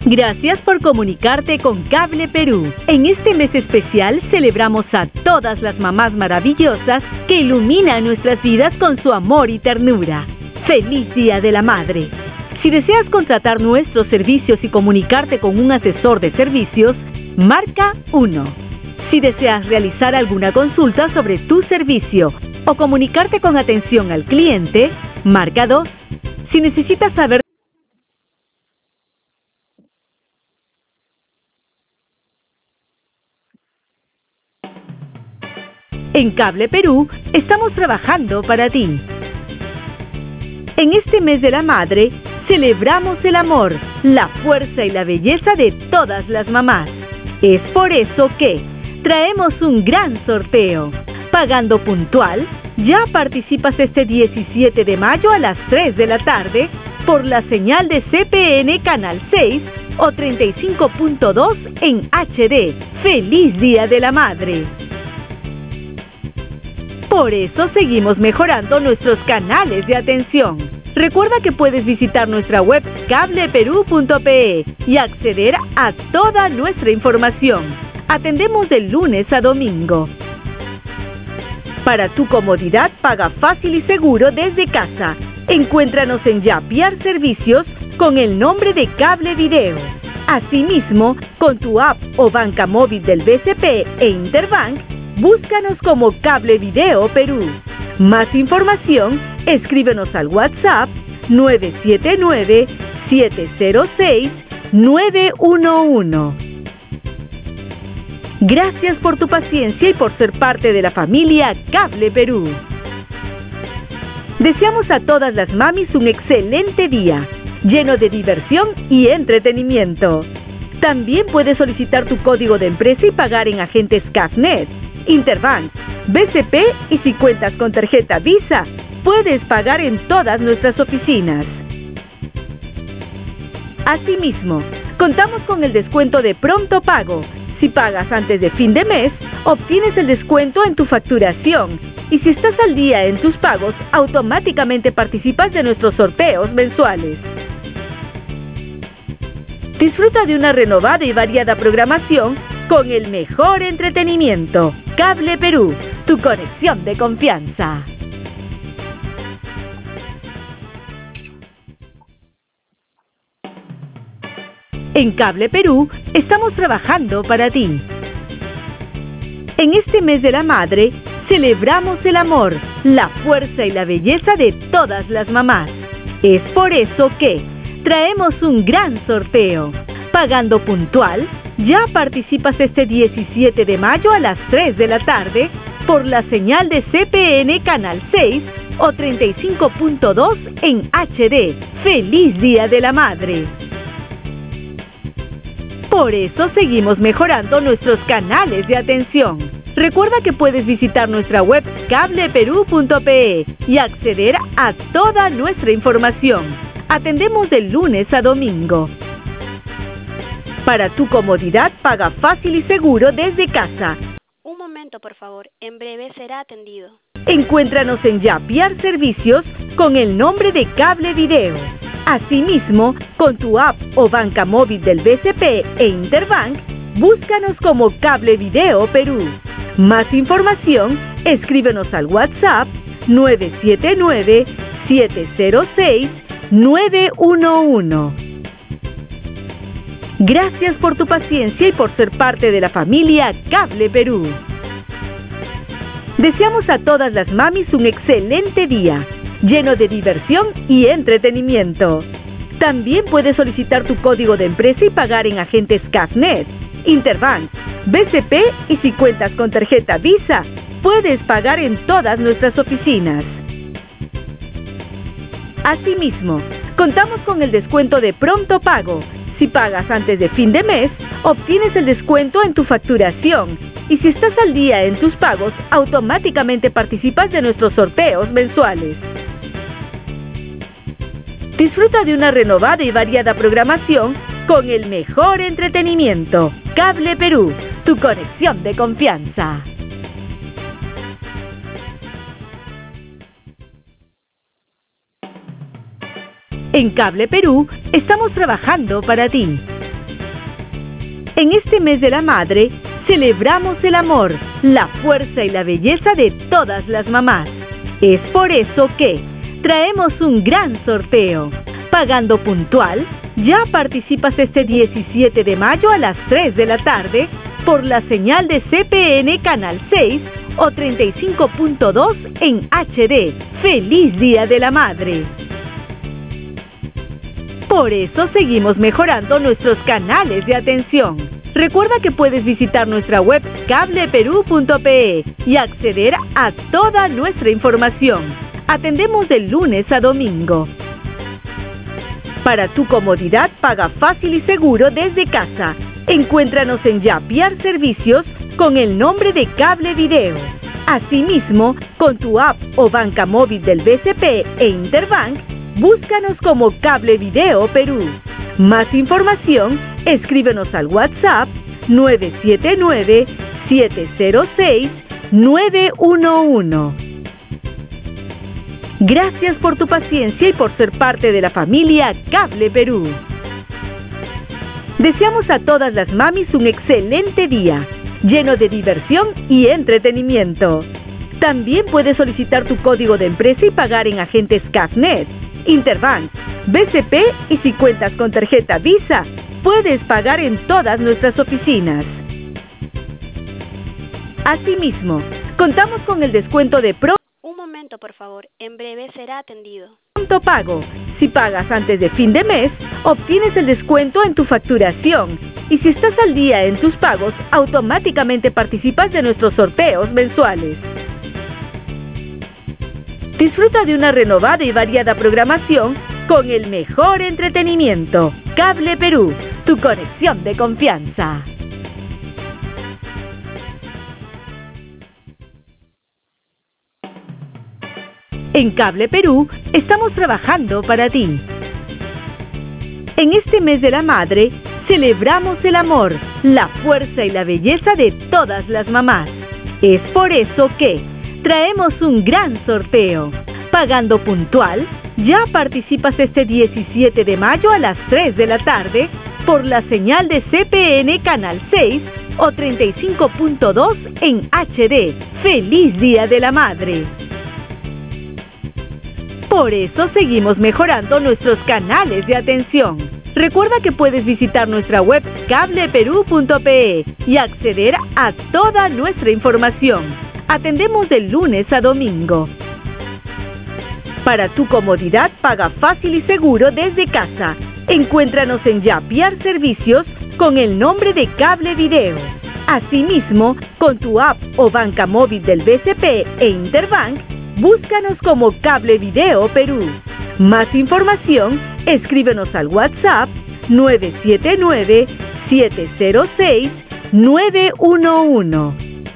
Gracias por comunicarte con Cable Perú. En este mes especial celebramos a todas las mamás maravillosas que iluminan nuestras vidas con su amor y ternura. ¡Feliz Día de la Madre! Si deseas contratar nuestros servicios y comunicarte con un asesor de servicios, marca 1. Si deseas realizar alguna consulta sobre tu servicio o comunicarte con atención al cliente, marca 2. Si necesitas saber en Cable Perú, estamos trabajando para ti. En este mes de la madre, celebramos el amor, la fuerza y la belleza de todas las mamás. Es por eso que traemos un gran sorteo. Pagando puntual, ya participas este 17 de mayo a las 3 de la tarde por la señal de CPN Canal 6 o 35.2 en HD. ¡Feliz Día de la Madre! Por eso seguimos mejorando nuestros canales de atención. Recuerda que puedes visitar nuestra web cableperú.pe y acceder a toda nuestra información. Atendemos de lunes a domingo. Para tu comodidad, paga fácil y seguro desde casa. Encuéntranos en Yapiar Servicios con el nombre de Cable Video. Asimismo, con tu app o banca móvil del BCP e Interbank, búscanos como Cable Video Perú. Más información, escríbenos al WhatsApp 979-706-911. Gracias por tu paciencia y por ser parte de la familia Cable Perú. Deseamos a todas las mamis un excelente día, lleno de diversión y entretenimiento. También puedes solicitar tu código de empresa y pagar en agentes CAFNet, Interbank, BCP y si cuentas con tarjeta Visa, puedes pagar en todas nuestras oficinas. Asimismo, contamos con el descuento de pronto pago. Si pagas antes de fin de mes, obtienes el descuento en tu facturación. Y si estás al día en tus pagos, automáticamente participas de nuestros sorteos mensuales. Disfruta de una renovada y variada programación con el mejor entretenimiento. Cable Perú, tu conexión de confianza. En Cable Perú, estamos trabajando para ti. En este mes de la madre, celebramos el amor, la fuerza y la belleza de todas las mamás. Es por eso que traemos un gran sorteo. Pagando puntual, ya participas este 17 de mayo a las 3 de la tarde por la señal de CPN Canal 6 o 35.2 en HD. ¡Feliz Día de la Madre! Por eso seguimos mejorando nuestros canales de atención. Recuerda que puedes visitar nuestra web cableperú.pe y acceder a toda nuestra información. Atendemos de lunes a domingo. Para tu comodidad, paga fácil y seguro desde casa. Un momento, por favor. En breve será atendido. Encuéntranos en Yapiar Servicios con el nombre de Cable Video. Asimismo, con tu app o banca móvil del BCP e Interbank, búscanos como Cable Video Perú. Más información, escríbenos al WhatsApp 979-706-911. Gracias por tu paciencia y por ser parte de la familia Cable Perú. Deseamos a todas las mamis un excelente día, lleno de diversión y entretenimiento. También puedes solicitar tu código de empresa y pagar en agentes CAFNet, Interbank, BCP y si cuentas con tarjeta Visa, puedes pagar en todas nuestras oficinas. Asimismo, contamos con el descuento de pronto pago. Si pagas antes de fin de mes, obtienes el descuento en tu facturación. Y si estás al día en tus pagos, automáticamente participas de nuestros sorteos mensuales. Disfruta de una renovada y variada programación con el mejor entretenimiento. Cable Perú, tu conexión de confianza. En Cable Perú, estamos trabajando para ti. En este mes de la madre, celebramos el amor, la fuerza y la belleza de todas las mamás. Es por eso que traemos un gran sorteo. Pagando puntual, ya participas este 17 de mayo a las 3 de la tarde por la señal de CPN Canal 6 o 35.2 en HD. ¡Feliz Día de la Madre! Por eso seguimos mejorando nuestros canales de atención. Recuerda que puedes visitar nuestra web cableperú.pe y acceder a toda nuestra información. Atendemos de lunes a domingo. Para tu comodidad, paga fácil y seguro desde casa. Encuéntranos en Yapiar Servicios con el nombre de Cable Video. Asimismo, con tu app o banca móvil del BCP e Interbank, búscanos como Cable Video Perú. Más información, escríbenos al WhatsApp 979-706-911. Gracias por tu paciencia y por ser parte de la familia Cable Perú. Deseamos a todas las mamis un excelente día, lleno de diversión y entretenimiento. También puedes solicitar tu código de empresa y pagar en agentes CAFNet, Interbank, BCP y si cuentas con tarjeta Visa, puedes pagar en todas nuestras oficinas. Asimismo, contamos con el descuento de Un momento, por favor. En breve será atendido. Pronto Pago. Si pagas antes de fin de mes, obtienes el descuento en tu facturación. Y si estás al día en tus pagos, automáticamente participas de nuestros sorteos mensuales. Disfruta de una renovada y variada programación con el mejor entretenimiento. Cable Perú, tu conexión de confianza. En Cable Perú estamos trabajando para ti. En este mes de la madre, celebramos el amor, la fuerza y la belleza de todas las mamás. Es por eso que traemos un gran sorteo. Pagando puntual, ya participas este 17 de mayo a las 3 de la tarde por la señal de CPN Canal 6 o 35.2 en HD. ¡Feliz Día de la Madre! Por eso seguimos mejorando nuestros canales de atención. Recuerda que puedes visitar nuestra web cableperú.pe y acceder a toda nuestra información. Atendemos de lunes a domingo. Para tu comodidad, paga fácil y seguro desde casa. Encuéntranos en Yapiar Servicios con el nombre de Cable Video. Asimismo, con tu app o banca móvil del BCP e Interbank, búscanos como Cable Video Perú. Más información, escríbenos al WhatsApp 979-706-911.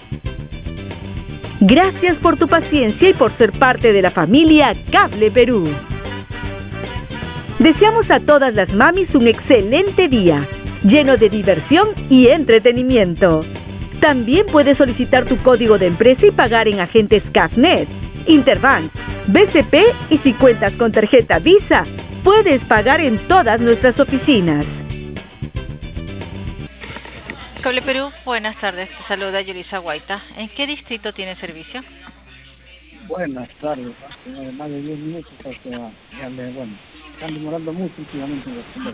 Gracias por tu paciencia y por ser parte de la familia Cable Perú. Deseamos a todas las mamis un excelente día, lleno de diversión y entretenimiento. También puedes solicitar tu código de empresa y pagar en agentes CAFNet, Interbank, BCP y si cuentas con tarjeta Visa, puedes pagar en todas nuestras oficinas. Cable Perú, buenas tardes. Te saluda Yulisa Guaita. ¿En qué distrito tiene servicio? Buenas tardes. Hace más de 10 minutos están demorando mucho últimamente.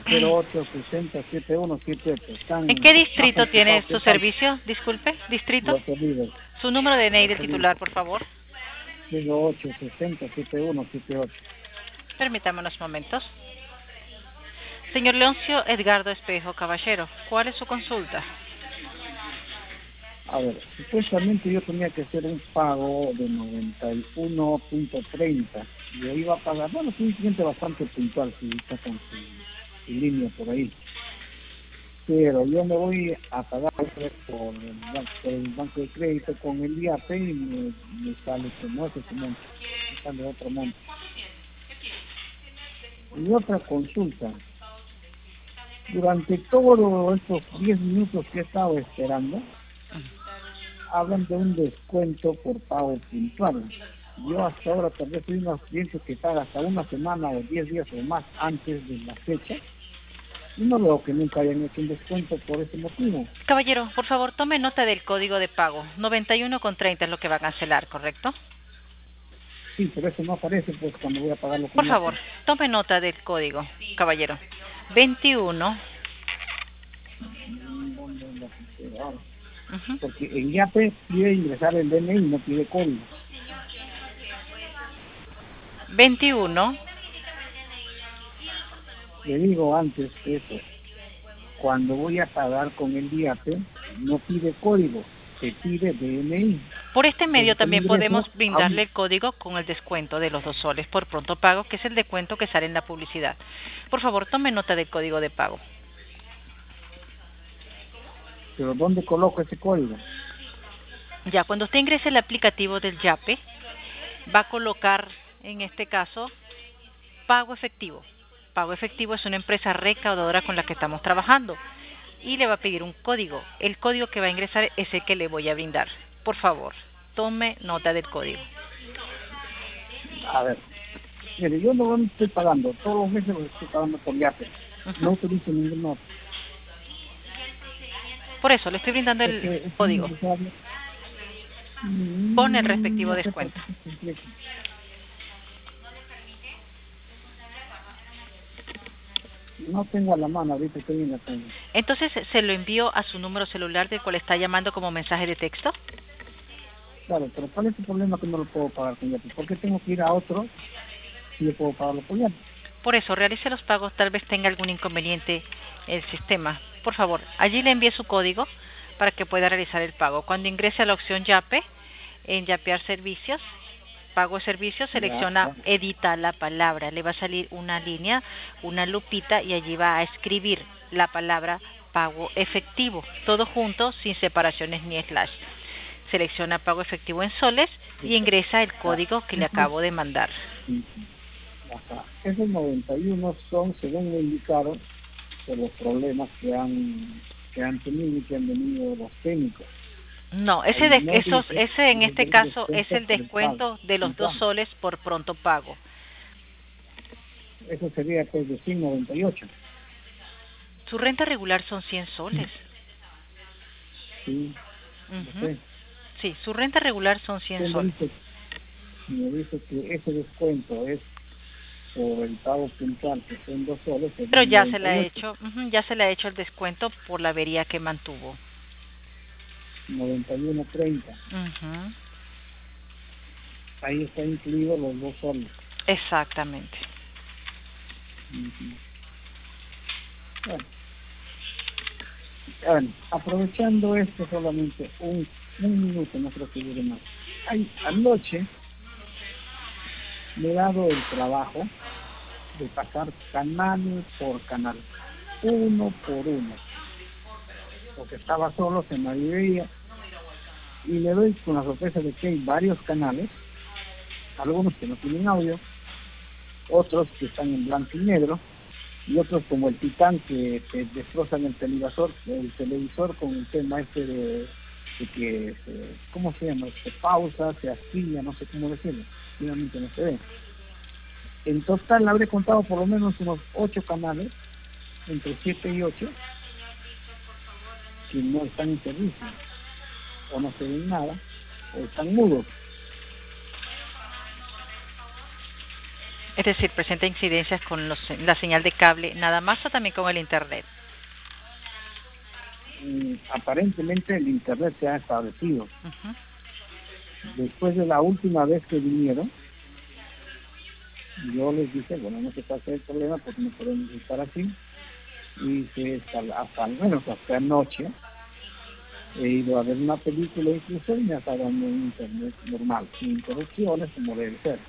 0860-7178. ¿En qué distrito tiene su servicio? Disculpe, ¿distrito? Su número de DNI del titular, por favor. 0860-7178. Permítame unos momentos. Señor Leoncio Edgardo Espejo Caballero, ¿cuál es su consulta? A ver, supuestamente yo tenía que hacer un pago de 91.30. Yo iba a pagar, bueno, soy un cliente bastante puntual, si está con su línea por ahí. Pero yo me voy a pagar por el banco de crédito con el IAP y me sale como ese monto, me sale otro monto. Y otra consulta. Durante todos estos 10 minutos que he estado esperando, hablan de un descuento por pago puntual. Yo hasta ahora tal vez soy unos clientes que pagan hasta una semana o 10 días o más antes de la fecha Y no veo que nunca hayan hecho un descuento por ese motivo. Caballero, por favor, tome nota del código de pago. 91,30 es lo que va a cancelar, ¿correcto? Sí, pero eso no aparece pues cuando voy a pagarlo con Por Yape. favor, tome nota del código, caballero. 21. ¿Dónde lo apunté ahora? Ujú. Porque en Yape pide ingresar el DNI, no pide código. 21. Le digo antes que eso, cuando voy a pagar con el Yape, no pide código, se pide DNI. Por este medio Entonces, también ingreso podemos a brindarle el código con el descuento de los 2 soles por pronto pago, que es el descuento que sale en la publicidad. Por favor, tome nota del código de pago. pero ¿dónde coloco ese código? Ya, cuando usted ingrese el aplicativo del Yape, va a colocar, en este caso, pago efectivo. Pago efectivo es una empresa recaudadora con la que estamos trabajando y le va a pedir un código. El código que va a ingresar es el que le voy a brindar. Por favor, tome nota del código. A ver, mire, yo no estoy pagando, todos los meses lo estoy pagando por Yape. No utilizo ningún otro. Por eso, le estoy brindando el código. Con el respectivo descuento. No tengo a la mano, ahorita estoy en la calle. Entonces, ¿se lo envío a su número celular del cual está llamando como mensaje de texto? Claro, pero ¿cuál es el problema que no lo puedo pagar con Yape? ¿Por qué tengo que ir a otro si yo puedo pagarlo con Yape? Por eso, realice los pagos, tal vez tenga algún inconveniente el sistema. Por favor, allí le envíe su código para que pueda realizar el pago. Cuando ingrese a la opción Yape, en Yapear Servicios, Pago de Servicios, selecciona Edita la palabra. Le va a salir una línea, una lupita y allí va a escribir la palabra pago efectivo. Todo junto, sin separaciones ni slash. Selecciona pago efectivo en soles y ingresa el código que le acabo de mandar. Ajá. Esos 91 son, según me indicaron, por los problemas que han tenido y que han venido los técnicos. No, ese en este caso es el descuento de los 2 soles por pronto pago. Eso sería pues de 198. Su renta regular son 100 soles. Sí. Uh-huh. Sí, su renta regular son 100 soles. Me dice que ese descuento es por el pago puntual, que son 2 soles. Pero ya se le ha hecho, ya se le ha hecho el descuento por la avería que mantuvo. 91.30. Ahí está incluido los 2 soles. Exactamente. Bueno, aprovechando esto solamente un minuto, no creo que dure más. Anoche me he dado el trabajo de pasar canal por canal, uno por uno, porque estaba solo, se me veía, y le doy con la sorpresa de que hay varios canales, algunos que no tienen audio, otros que están en blanco y negro, y otros como el Titán que destrozan el televisor con el tema este de que, ¿cómo se llama? Se pausa, se astilla, no sé cómo decirlo, finalmente no se ve. En total habré contado por lo menos unos 8 canales, entre 7 y 8, que no están en servicio, o no se ven nada, o están mudos. Es decir, presenta incidencias con la señal de cable, nada más, o también con el internet. Aparentemente el internet se ha establecido. Después de la última vez que vinieron, yo les dije, bueno, no se pase el problema porque no podemos estar así, y que hasta al menos hasta anoche he ido a ver una película incluso y me está dando un internet normal, sin interrupciones como debe ser.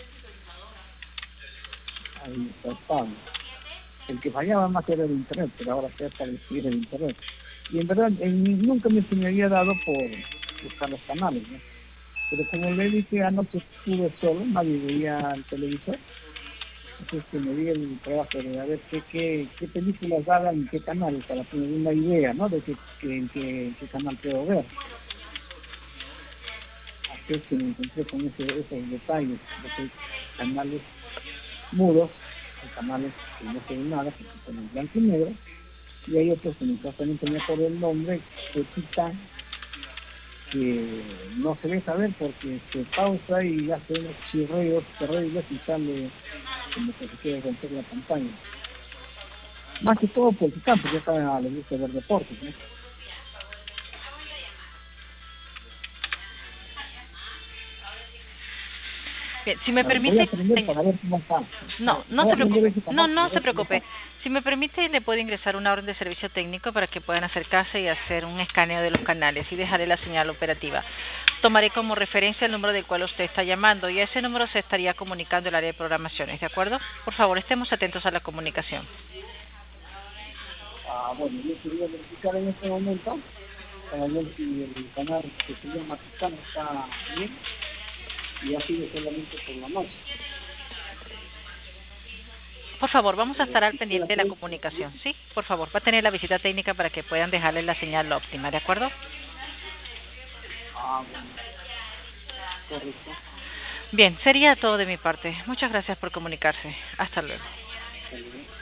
Ahí está estable. El que fallaba más era el internet, pero ahora se ha establecido el internet. Y en verdad nunca se me había dado por buscar los canales, ¿no? Pero como le dije, anoche estuve solo, nadie veía el televisor, entonces que me di el trabajo de a ver qué películas daban en qué canal, para tener una idea, ¿no? De qué canal puedo ver. Así es que me encontré con esos detalles, de que canales mudos Hay canales que no se ven nada, que están en blanco y negro, y hay otros que exactamente no por el nombre, que quitan, que no se ve saber porque se pausa y hace unos chirridos terribles y sale como que se quiere romper la pantalla. Más que todo porque ya saben a les gusta ver deportes, ¿no? Bien, si me Voy a permite, aprender para ver cómo está. no se preocupe, no se preocupe. Si me permite, le puedo ingresar una orden de servicio técnico para que puedan acercarse y hacer un escaneo de los canales y dejaré la señal operativa. Tomaré como referencia el número del cual usted está llamando y a ese número se estaría comunicando el área de programaciones, ¿de acuerdo? Por favor, estemos atentos a la comunicación. Bueno, yo quería verificar en este momento para ver si el canal que se llama Titán está bien y ha sido solamente por la noche. Por favor, vamos a estar al pendiente de la comunicación, ¿sí? Por favor, va a tener la visita técnica para que puedan dejarle la señal óptima, ¿de acuerdo? Bueno, correcto. Bien, sería todo de mi parte. Muchas gracias por comunicarse. Hasta luego. Hasta luego.